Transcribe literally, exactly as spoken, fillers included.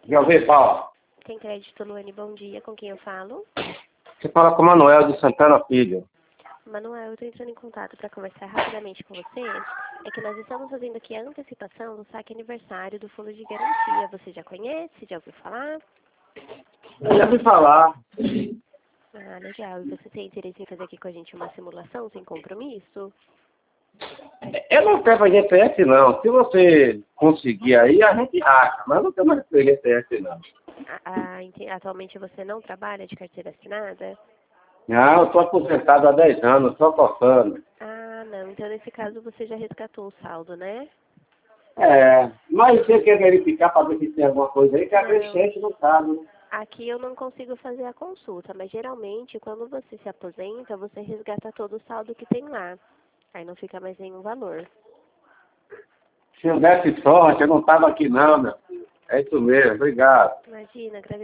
Já ouvi, Paula? Tem crédito, Luane, bom dia. Com quem eu falo? Você fala com o Manuel de Santana Filho. Manuel, eu estou entrando em contato para conversar rapidamente com você. É que nós estamos fazendo aqui a antecipação do saque aniversário do Fundo de Garantia. Você já conhece? Já ouviu falar? Eu já ouvi falar. Ah, legal. E você tem interesse em fazer aqui com a gente uma simulação sem compromisso? Eu não quero G P S, não. Se você conseguir aí, a gente racha. Mas não tem mais G P S, não. Ah, ente- atualmente você não trabalha de carteira assinada? Não, eu estou aposentado há dez anos, só coçando. Ah, não. Então, nesse caso, você já resgatou o saldo, né? É, mas você quer verificar para ver se tem alguma coisa aí, que a Não. gente não sabe, né? Aqui eu não consigo fazer a consulta, mas geralmente quando você se aposenta, você resgata todo o saldo que tem lá. Aí não fica mais nenhum valor. Se eu desse sorte, eu não estava aqui não, meu filho. É isso mesmo, obrigado. Imagina, agradeço.